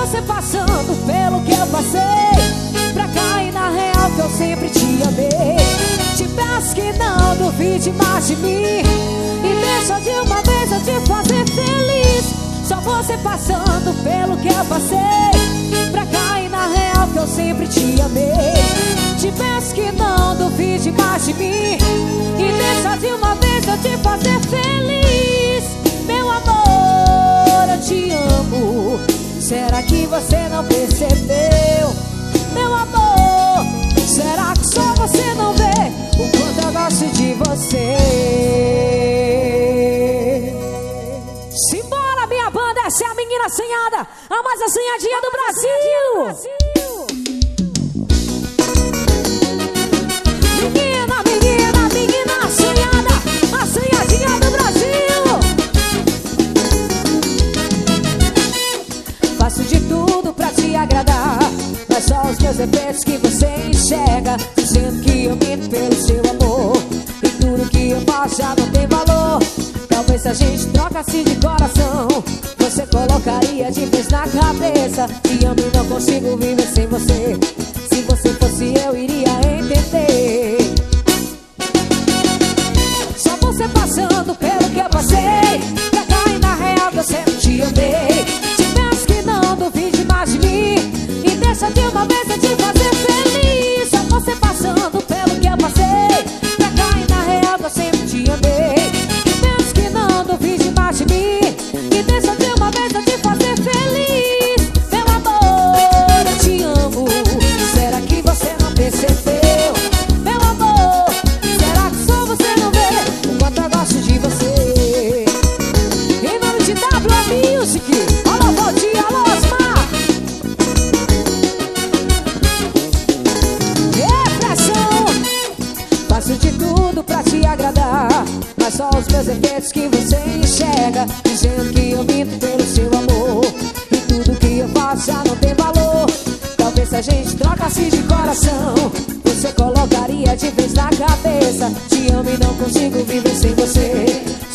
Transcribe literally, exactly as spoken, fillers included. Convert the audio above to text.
você passando pelo que eu passei, pra cair na real que eu sempre te amei. Te peço que não duvide mais de mim, e deixa de uma vez eu te fazer feliz. Só você passando pelo que eu passei, pra cair na real que eu sempre te amei. Te peço que não duvide mais de mim, e deixa de uma vez eu te fazer feliz. Meu amor, eu te amo. Será que você não percebeu? Meu amor, será que só você não vê o quanto eu gosto de você? Simbora, minha banda, essa é a menina assanhada, a mais assanhadinha do Brasil. Menina, menina, menina assanhada, assanhadinha do Brasil. Faço de tudo pra te agradar, mas só os meus defeitos que você enxerga, dizendo que eu minto pelo seu amor, e tudo que eu faço já não tem valor. Talvez se a gente trocasse de coração, você colocaria de vez na cabeça: te amo e não consigo viver sem você. Se você fosse eu, iria entender. Só você passando pelo que eu passei, pra cair na real que eu sempre te amei. Te peço que não duvide mais de mim, e deixa de uma vez eu te fazer feliz. Só você passando pelo que eu passei, pra cair na real que eu sempre te amei. Te peço que não duvide mais de mim, e deixa de uma vez eu te fazer feliz. Meu amor, eu te amo. Será que você não percebeu? Meu amor, será que só você não vê o quanto eu gosto de você? Em nome de W Music, alô Valdir, alô Osmar. Repressão. Faço de tudo pra te agradar, mas só os meus defeitos que você enxerga, dizendo que eu minto pelo seu amor, e tudo que eu faço já não tem valor. Talvez se a gente trocasse de coração, você colocaria de vez na cabeça: te amo e não consigo viver sem você.